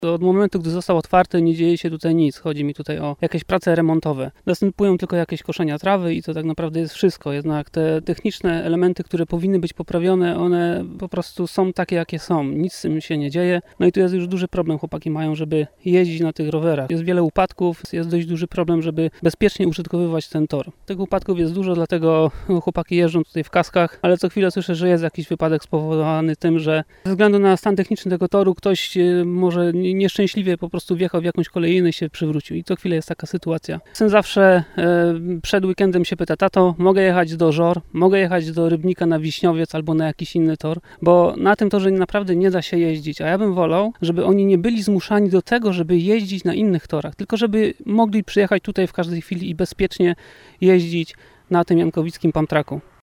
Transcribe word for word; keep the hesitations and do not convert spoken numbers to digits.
Od momentu, gdy został otwarty, nie dzieje się tutaj nic. Chodzi mi tutaj o jakieś prace remontowe. Następują tylko jakieś koszenia trawy i to tak naprawdę jest wszystko. Jednak te techniczne elementy, które powinny być poprawione, one po prostu są takie, jakie są. Nic z tym się nie dzieje. No i tu jest już duży problem, chłopaki mają, żeby jeździć na tych rowerach. Jest wiele upadków, jest dość duży problem, żeby bezpiecznie użytkowywać ten tor. Tych upadków jest dużo, dlatego chłopaki jeżdżą tutaj w kaskach, ale co chwilę słyszę, że jest jakiś wypadek spowodowany tym, że ze względu na stan techniczny tego toru ktoś może nieszczęśliwie po prostu wjechał w jakąś kolejnę i się przywrócił. I co chwilę jest taka sytuacja. Syn zawsze e, przed weekendem się pyta: tato, mogę jechać do Żor, mogę jechać do Rybnika na Wiśniowiec albo na jakiś inny tor, bo na tym torze naprawdę nie da się jeździć. A ja bym wolał, żeby oni nie byli zmuszani do tego, żeby jeździć na innych torach, tylko żeby mogli przyjechać tutaj w każdej chwili i bezpiecznie jeździć na tym jankowickim pump tracku.